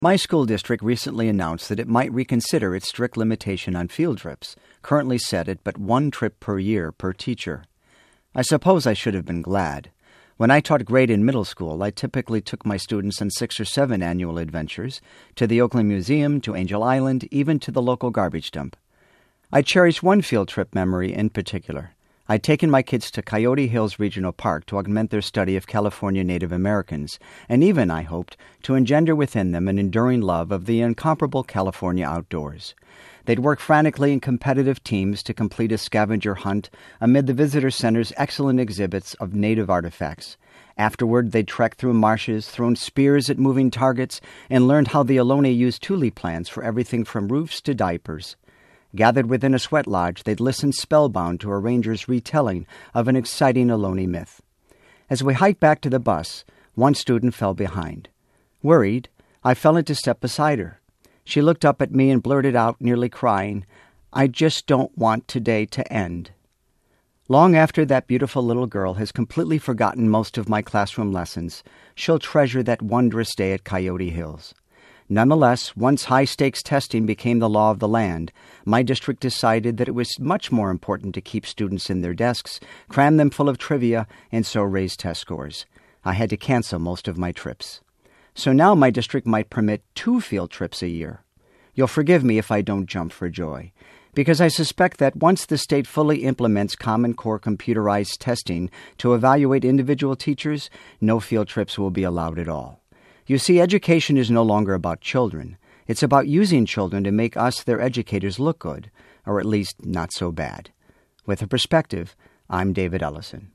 My school district recently announced that it might reconsider its strict limitation on field trips, currently set at but 1 trip per year per teacher. I suppose I should have been glad. When I taught grade and middle school, I typically took my students on 6 or 7 annual adventures, to the Oakland Museum, to Angel Island, even to the local garbage dump. I cherish one field trip memory in particular. I'd taken my kids to Coyote Hills Regional Park to augment their study of California Native Americans, and even, I hoped, to engender within them an enduring love of the incomparable California outdoors. They'd work frantically in competitive teams to complete a scavenger hunt amid the visitor center's excellent exhibits of native artifacts. Afterward, they'd trek through marshes, thrown spears at moving targets, and learned how the Ohlone used tule plants for everything from roofs to diapers. Gathered within a sweat lodge, they'd listen spellbound to a ranger's retelling of an exciting Ohlone myth. As we hiked back to the bus, one student fell behind. Worried, I fell into step beside her. She looked up at me and blurted out, nearly crying, "I just don't want today to end." Long after that beautiful little girl has completely forgotten most of my classroom lessons, she'll treasure that wondrous day at Coyote Hills. Nonetheless, once high-stakes testing became the law of the land, my district decided that it was much more important to keep students in their desks, cram them full of trivia, and so raise test scores. I had to cancel most of my trips. So now my district might permit 2 field trips a year. You'll forgive me if I don't jump for joy, because I suspect that once the state fully implements Common Core computerized testing to evaluate individual teachers, no field trips will be allowed at all. You see, education is no longer about children. It's about using children to make us, their educators, look good, or at least not so bad. With a perspective, I'm David Ellison.